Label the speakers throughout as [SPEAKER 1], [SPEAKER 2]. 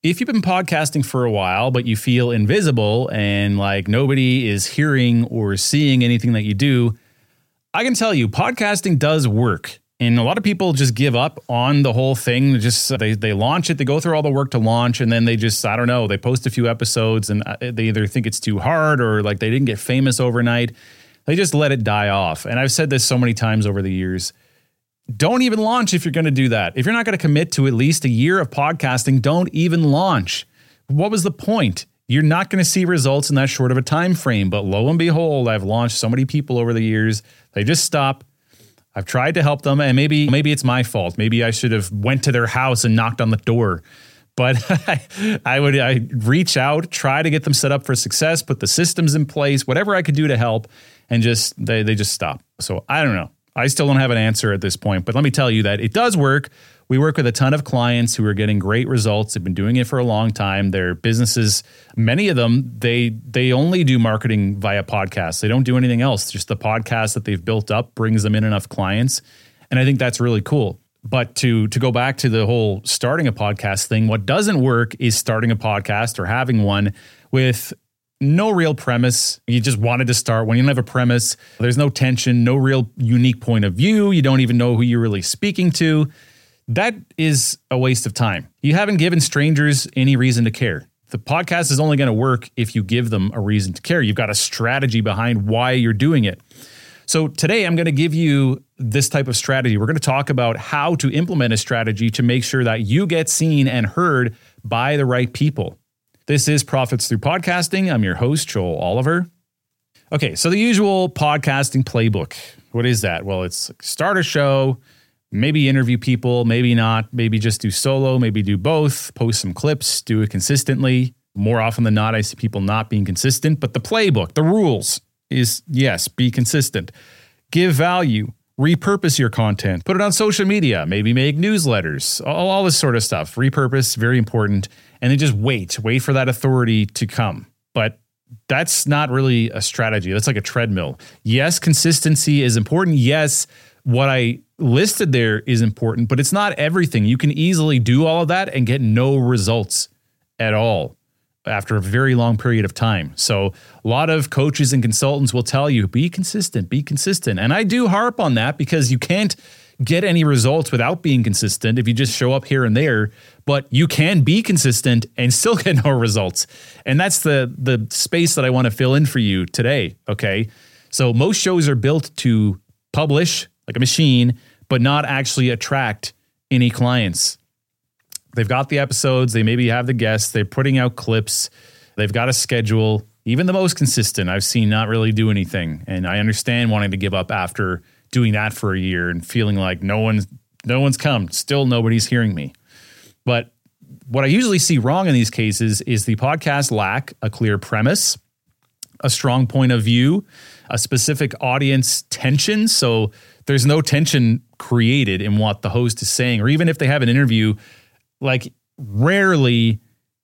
[SPEAKER 1] if you've been podcasting for a while, but you feel invisible and like nobody is hearing or seeing anything that you do, I can tell you podcasting does work. And a lot of people just give up on the whole thing. They launch it, they go through all the work to launch, and then they just, I don't know, they post a few episodes and they either think it's too hard or like they didn't get famous overnight. They just let it die off. And I've said this so many times over the years. Don't even launch if you're going to do that. If you're not going to commit to at least a year of podcasting, don't even launch. What was the point? You're not going to see results in that short of a time frame. But lo and behold, I've launched so many people over the years. They just stop. I've tried to help them, and maybe it's my fault. Maybe I should have went to their house and knocked on the door. But I reach out, try to get them set up for success, put the systems in place, whatever I could do to help, and they just stop. So I don't know. I still don't have an answer at this point, but let me tell you that it does work. We work with a ton of clients who are getting great results. They've been doing it for a long time. Their businesses, many of them, they only do marketing via podcasts. They don't do anything else. Just the podcast that they've built up brings them in enough clients. And I think that's really cool. But to go back to the whole starting a podcast thing, what doesn't work is starting a podcast or having one with no real premise. You just wanted to start when you don't have a premise. There's no tension, no real unique point of view. You don't even know who you're really speaking to. That is a waste of time. You haven't given strangers any reason to care. The podcast is only going to work if you give them a reason to care. You've got a strategy behind why you're doing it. So today I'm going to give you this type of strategy. We're going to talk about how to implement a strategy to make sure that you get seen and heard by the right people. This is Profits Through Podcasting. I'm your host, Joel Oliver. Okay, so the usual podcasting playbook. What is that? Well, it's start a show, maybe interview people, maybe not, maybe just do solo, maybe do both, post some clips, do it consistently. More often than not, I see people not being consistent, but the playbook, the rules is, yes, be consistent. Give value, repurpose your content, put it on social media, maybe make newsletters, all this sort of stuff. Repurpose, very important. And then just wait for that authority to come. But that's not really a strategy. That's like a treadmill. Yes, consistency is important. Yes, what I listed there is important, but it's not everything. You can easily do all of that and get no results at all after a very long period of time. So a lot of coaches and consultants will tell you, be consistent, be consistent. And I do harp on that because you can't get any results without being consistent if you just show up here and there, but you can be consistent and still get no results. And that's the space that I want to fill in for you today, okay? So most shows are built to publish like a machine, but not actually attract any clients. They've got the episodes, they maybe have the guests, they're putting out clips, they've got a schedule. Even the most consistent I've seen not really do anything. And I understand wanting to give up after doing that for a year and feeling like no one's come, still nobody's hearing me. But what I usually see wrong in these cases is the podcast lack a clear premise, a strong point of view, a specific audience tension. So there's no tension created in what the host is saying, or even if they have an interview, like rarely,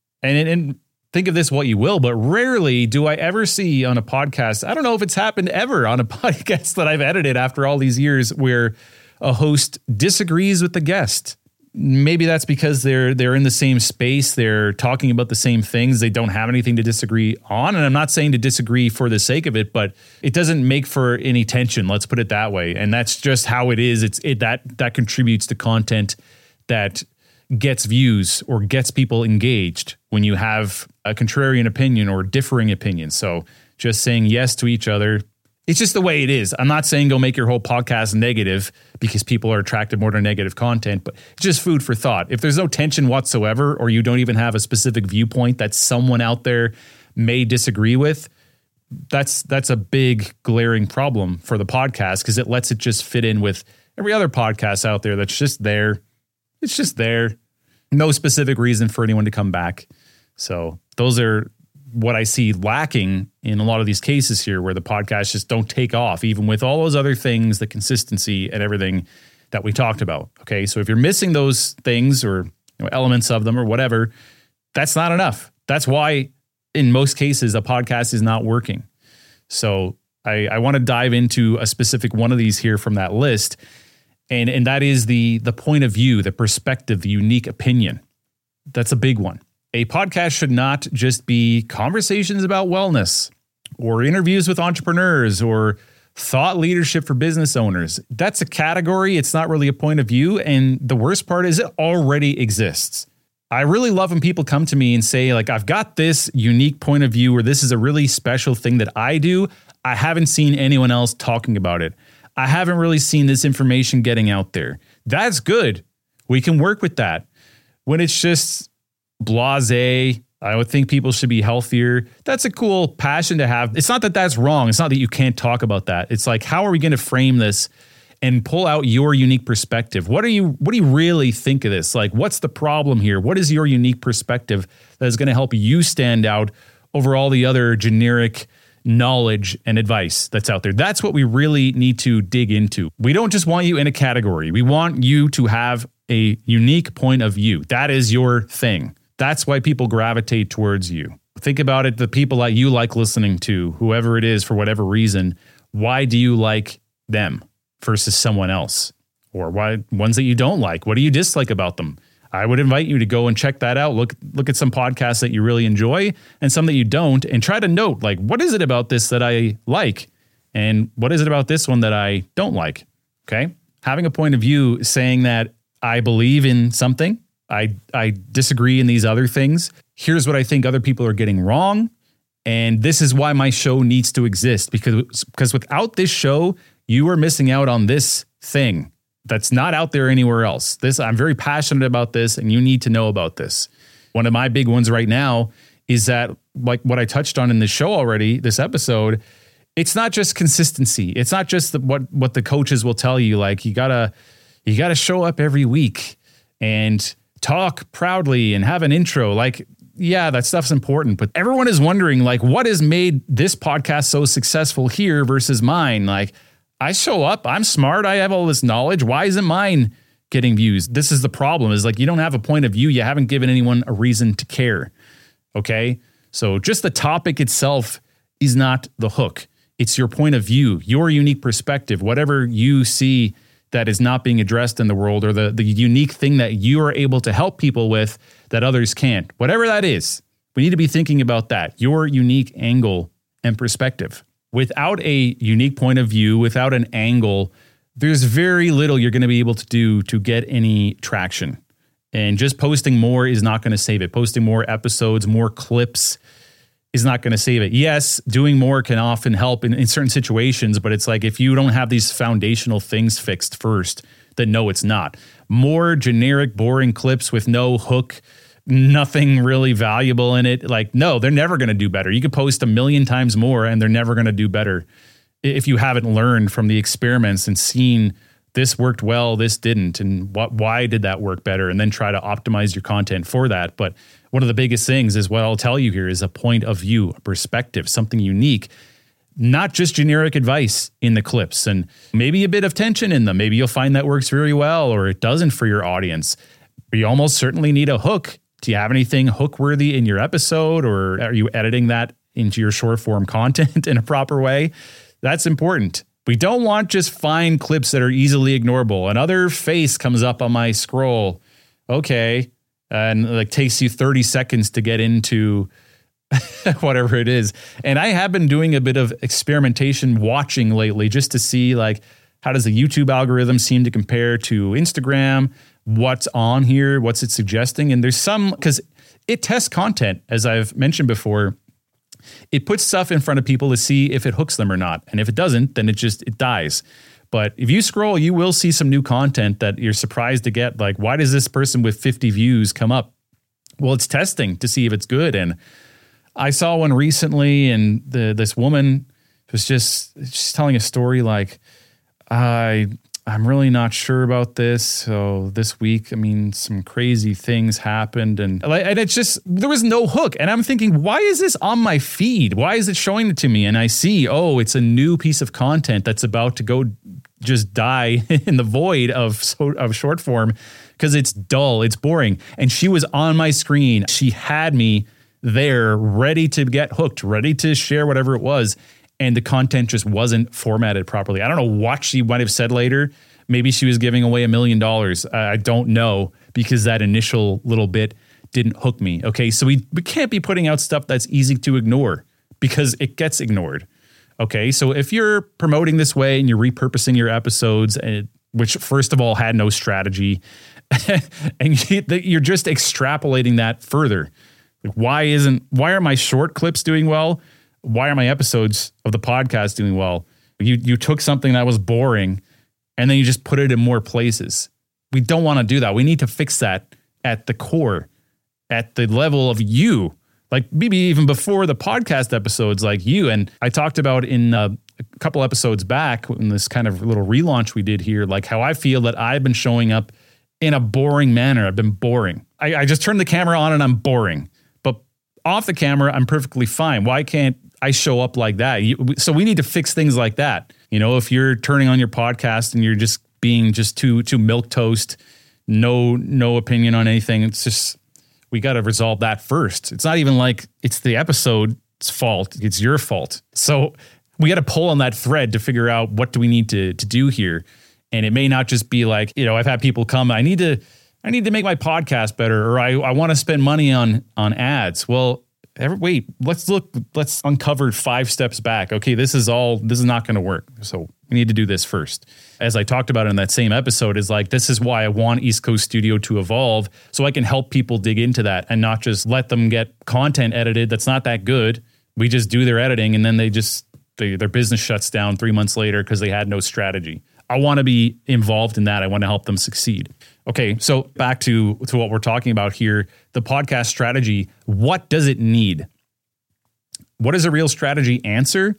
[SPEAKER 1] and think of this what you will, but rarely do I ever see on a podcast, I don't know if it's happened ever on a podcast that I've edited after all these years, where a host disagrees with the guest. Maybe that's because they're in the same space, they're talking about the same things, they don't have anything to disagree on. And I'm not saying to disagree for the sake of it, but it doesn't make for any tension, let's put it that way. And that's just how it is. That contributes to content that gets views or gets people engaged when you have a contrarian opinion or differing opinions. So just saying yes to each other, it's just the way it is. I'm not saying go make your whole podcast negative because people are attracted more to negative content, but it's just food for thought. If there's no tension whatsoever, or you don't even have a specific viewpoint that someone out there may disagree with, that's a big glaring problem for the podcast, because it lets it just fit in with every other podcast out there that's just there. It's just there. No specific reason for anyone to come back. So those are what I see lacking in a lot of these cases here, where the podcasts just don't take off, even with all those other things, the consistency and everything that we talked about. Okay. So if you're missing those things, or elements of them or whatever, that's not enough. That's why in most cases a podcast is not working. So I want to dive into a specific one of these here from that list. And that is the point of view, the perspective, the unique opinion. That's a big one. A podcast should not just be conversations about wellness or interviews with entrepreneurs or thought leadership for business owners. That's a category. It's not really a point of view. And the worst part is it already exists. I really love when people come to me and say, like, I've got this unique point of view, or this is a really special thing that I do. I haven't seen anyone else talking about it. I haven't really seen this information getting out there. That's good. We can work with that. When it's just blasé, I would think people should be healthier. That's a cool passion to have. It's not that that's wrong. It's not that you can't talk about that. It's like, how are we going to frame this and pull out your unique perspective? What do you really think of this? Like, what's the problem here? What is your unique perspective that is going to help you stand out over all the other generic knowledge and advice that's out there? That's what we really need to dig into. We don't just want you in a category. We want you to have a unique point of view. That is your thing. That's why people gravitate towards you. Think about it, the people that you like listening to, whoever it is, for whatever reason, why do you like them versus someone else? Or why ones that you don't like? What do you dislike about them? I would invite you to go and check that out. Look at some podcasts that you really enjoy and some that you don't, and try to note, like, what is it about this that I like? And what is it about this one that I don't like? Okay. Having a point of view, saying that I believe in something, I disagree in these other things. Here's what I think other people are getting wrong. And this is why my show needs to exist, because without this show, you are missing out on this thing that's not out there anywhere else. I'm very passionate about this, and you need to know about this. One of my big ones right now is that, like what I touched on in the show already, this episode, it's not just consistency. It's not just what the coaches will tell you. Like, you gotta show up every week and talk proudly and have an intro. Like, yeah, that stuff's important, but everyone is wondering, like, what has made this podcast so successful here versus mine? Like, I show up, I'm smart, I have all this knowledge. Why isn't mine getting views? This is the problem, is like, you don't have a point of view. You haven't given anyone a reason to care. Okay. So just the topic itself is not the hook. It's your point of view, your unique perspective, whatever you see that is not being addressed in the world, or the unique thing that you are able to help people with that others can't. Whatever that is, we need to be thinking about that, your unique angle and perspective. Without a unique point of view, without an angle, there's very little you're going to be able to do to get any traction. And just posting more is not going to save it. Posting more episodes, more clips is not going to save it. Yes, doing more can often help in certain situations, but it's like, if you don't have these foundational things fixed first, then no, it's not. More generic, boring clips with no hook, nothing really valuable in it. Like, no, they're never going to do better. You could post 1 million times more and they're never going to do better if you haven't learned from the experiments and seen this worked well, this didn't, and why did that work better, and then try to optimize your content for that. But one of the biggest things is what I'll tell you here is a point of view, a perspective, something unique, not just generic advice in the clips, and maybe a bit of tension in them. Maybe you'll find that works very well, or it doesn't for your audience. But you almost certainly need a hook. Do you have anything hook worthy in your episode, or are you editing that into your short form content in a proper way? That's important. We don't want just fine clips that are easily ignorable. Another face comes up on my scroll. Okay. And like takes you 30 seconds to get into whatever it is. And I have been doing a bit of experimentation watching lately, just to see, like, how does the YouTube algorithm seem to compare to Instagram? What's on here? What's it suggesting? And there's some, because it tests content, as I've mentioned before. It puts stuff in front of people to see if it hooks them or not. And if it doesn't, then it dies. But if you scroll, you will see some new content that you're surprised to get. Like, why does this person with 50 views come up? Well, it's testing to see if it's good. And I saw one recently, and this woman was just telling a story like, I'm really not sure about this. So this week, I mean, some crazy things happened, and it's just, there was no hook. And I'm thinking, why is this on my feed? Why is it showing it to me? And I see, oh, it's a new piece of content that's about to go just die in the void of short form, because it's dull, it's boring. And she was on my screen. She had me there ready to get hooked, ready to share whatever it was. And the content just wasn't formatted properly. I don't know what she might have said later. Maybe she was giving away $1 million. I don't know, because that initial little bit didn't hook me. Okay, so we can't be putting out stuff that's easy to ignore because it gets ignored. Okay, so if you're promoting this way and you're repurposing your episodes, which first of all had no strategy, and you're just extrapolating that further. Like, why are my short clips doing well? Why are my episodes of the podcast doing well? You took something that was boring and then you just put it in more places. We don't want to do that. We need to fix that at the core, at the level of you. Like maybe even before the podcast episodes, like you. And I talked about in a couple episodes back in this kind of little relaunch we did here, like how I feel that I've been showing up in a boring manner. I've been boring. I just turn the camera on and I'm boring. But off the camera, I'm perfectly fine. Why can't I show up like that? So we need to fix things like that. You know, if you're turning on your podcast and you're just being just too milquetoast, no opinion on anything, it's just, we got to resolve that first. It's not even like it's the episode's fault. It's your fault. So we got to pull on that thread to figure out what do we need to do here. And it may not just be like, you know, I've had people come, I need to make my podcast better, or I want to spend money on ads. Well, let's uncover 5 steps back. Okay, this is not going to work. So we need to do this first. As I talked about in that same episode, is like, this is why I want East Coast Studio to evolve, so I can help people dig into that and not just let them get content edited that's not that good. We just do their editing and then their business shuts down 3 months later because they had no strategy. I want to be involved in that. I want to help them succeed. Okay, so back to what we're talking about here, the podcast strategy. What does it need? What is a real strategy answer?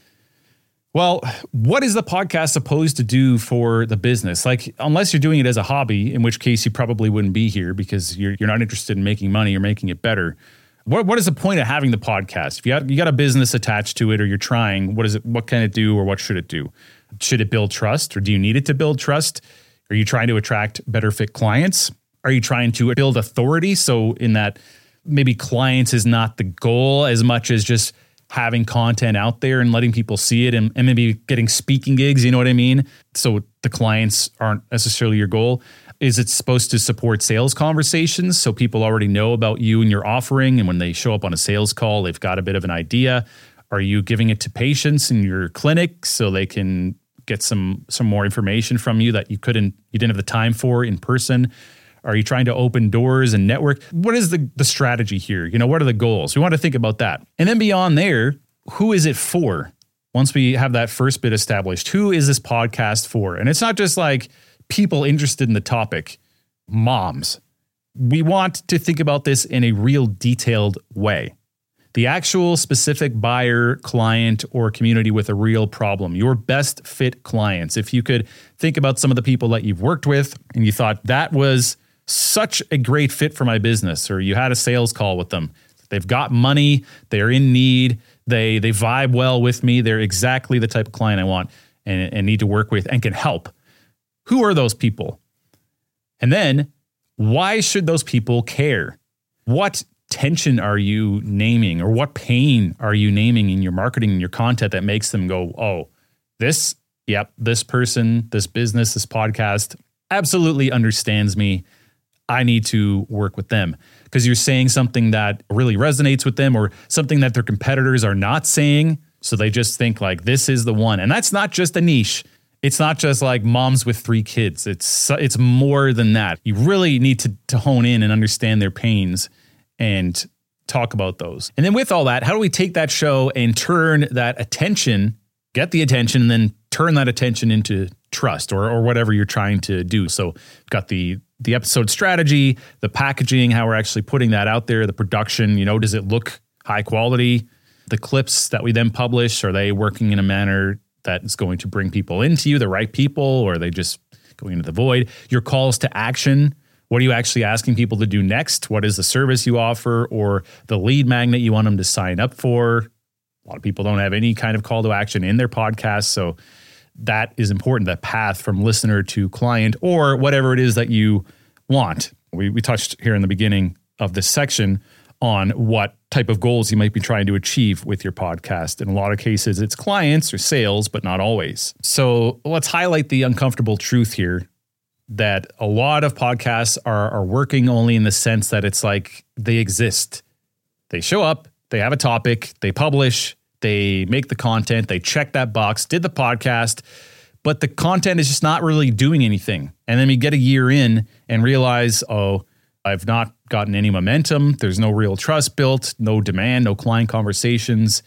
[SPEAKER 1] Well, what is the podcast supposed to do for the business? Like, unless you're doing it as a hobby, in which case you probably wouldn't be here because you're not interested in making money or making it better. What is the point of having the podcast? If you got a business attached to it, or you're trying, what can it do, or what should it do? Should it build trust, or do you need it to build trust? Are you trying to attract better fit clients? Are you trying to build authority? So in that, maybe clients is not the goal as much as just having content out there and letting people see it, and maybe getting speaking gigs, you know what I mean? So the clients aren't necessarily your goal. Is it supposed to support sales conversations so people already know about you and your offering, and when they show up on a sales call, they've got a bit of an idea? Are you giving it to patients in your clinic so they can get some more information from you that you didn't have the time for in person? Are you trying to open doors and network? What is the strategy here? You know, what are the goals? We want to think about that. And then beyond there, who is it for? Once we have that first bit established, who is this podcast for? And it's not just like people interested in the topic, moms. We want to think about this in a real detailed way. The actual specific buyer, client, or community with a real problem, your best fit clients. If you could think about some of the people that you've worked with and you thought that was such a great fit for my business, or you had a sales call with them, they've got money, they're in need, they vibe well with me, they're exactly the type of client I want and need to work with and can help. Who are those people? And then, why should those people care? What tension are you naming, or what pain are you naming in your marketing and your content that makes them go, oh, this person, this business, this podcast absolutely understands me. I need to work with them, because you're saying something that really resonates with them, or something that their competitors are not saying. So they just think like, this is the one. And that's not just a niche. It's not just like moms with 3 kids. It's more than that. You really need to hone in and understand their pains and talk about those. And then with all that, how do we take that show and turn that attention, get the attention, and then turn that attention into trust, or whatever you're trying to do? So we've got the episode strategy, the packaging, how we're actually putting that out there, the production, does it look high quality? The clips that we then publish, are they working in a manner that is going to bring people into you, the right people, or are they just going into the void? Your calls to action. What are you actually asking people to do next? What is the service you offer, or the lead magnet you want them to sign up for? A lot of people don't have any kind of call to action in their podcast. So that is important, that path from listener to client, or whatever it is that you want. We touched here in the beginning of this section on what type of goals you might be trying to achieve with your podcast. In a lot of cases, it's clients or sales, but not always. So let's highlight the uncomfortable truth here. that a lot of podcasts are working only in the sense that it's like they exist. They show up, they have a topic, they publish, they make the content, they check that box, did the podcast, but the content is just not really doing anything. And then we get a year in and realize, oh, I've not gotten any momentum. There's no real trust built, no demand, no client conversations.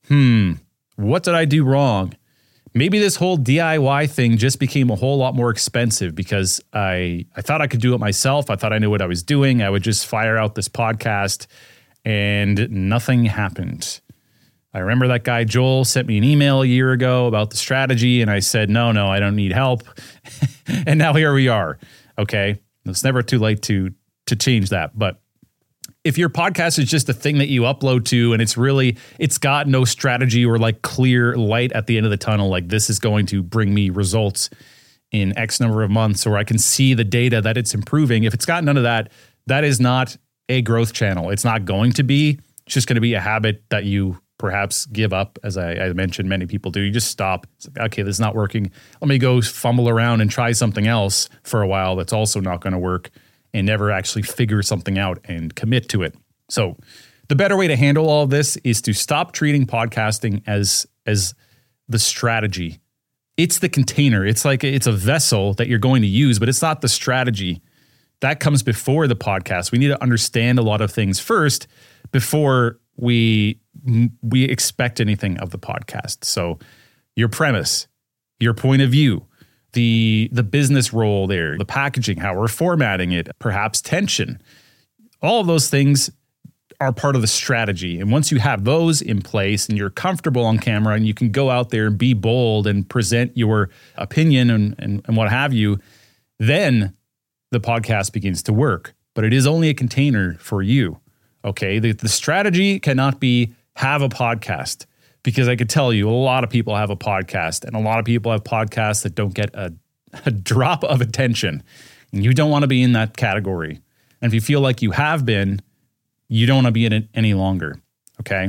[SPEAKER 1] What did I do wrong? Maybe this whole DIY thing just became a whole lot more expensive because I thought I could do it myself. I thought I knew what I was doing. I would just fire out this podcast and nothing happened. I remember that guy Joel sent me an email a year ago about the strategy, and I said, no, I don't need help. And now here we are. Okay. It's never too late to change that. But if your podcast is just a thing that you upload to and it's got no strategy or like clear light at the end of the tunnel, like this is going to bring me results in X number of months, or I can see the data that it's improving. If it's got none of that, that is not a growth channel. It's not going to be. It's just going to be a habit that you perhaps give up. As I mentioned, many people do. You just stop. It's like, okay, this is not working. Let me go fumble around and try something else for a while that's also not going to work, and never actually figure something out and commit to it. So the better way to handle all of this is to stop treating podcasting as the strategy. It's the container. It's like it's a vessel that you're going to use, but it's not the strategy. That comes before the podcast. We need to understand a lot of things first before we expect anything of the podcast. So your premise, your point of view, the business role there, the packaging, how we're formatting it, perhaps tension, all of those things are part of the strategy. And once you have those in place and you're comfortable on camera and you can go out there and be bold and present your opinion and what have you, then the podcast begins to work. But it is only a container for you. Okay. The strategy cannot be have a podcast, because I could tell you a lot of people have a podcast, and a lot of people have podcasts that don't get a drop of attention. And you don't want to be in that category. And if you feel like you have been, you don't want to be in it any longer. Okay.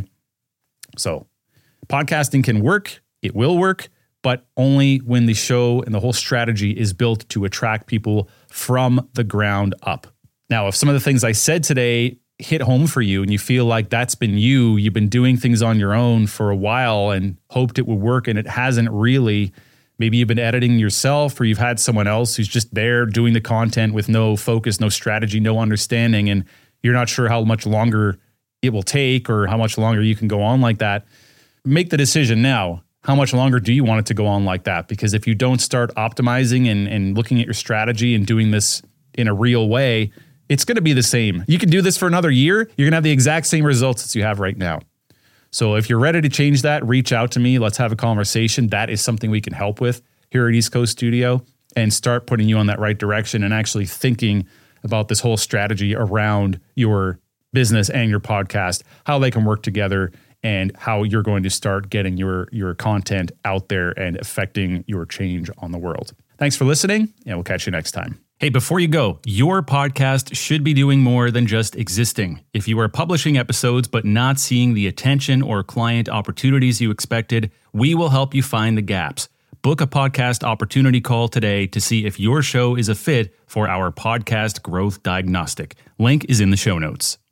[SPEAKER 1] So podcasting can work. It will work, but only when the show and the whole strategy is built to attract people from the ground up. Now, if some of the things I said today hit home for you and you feel like that's been you've been doing things on your own for a while and hoped it would work and it hasn't really, maybe you've been editing yourself, or you've had someone else who's just there doing the content with no focus, no strategy, no understanding, and you're not sure how much longer it will take or how much longer you can go on like that. Make the decision now. How much longer do you want it to go on like that? Because if you don't start optimizing and looking at your strategy and doing this in a real way, it's going to be the same. You can do this for another year. You're going to have the exact same results as you have right now. So if you're ready to change that, reach out to me. Let's have a conversation. That is something we can help with here at East Coast Studio, and start putting you on that right direction and actually thinking about this whole strategy around your business and your podcast, how they can work together, and how you're going to start getting your content out there and affecting your change on the world. Thanks for listening, and we'll catch you next time. Hey, before you go, your podcast should be doing more than just existing. If you are publishing episodes but not seeing the attention or client opportunities you expected, we will help you find the gaps. Book a podcast opportunity call today to see if your show is a fit for our podcast growth diagnostic. Link is in the show notes.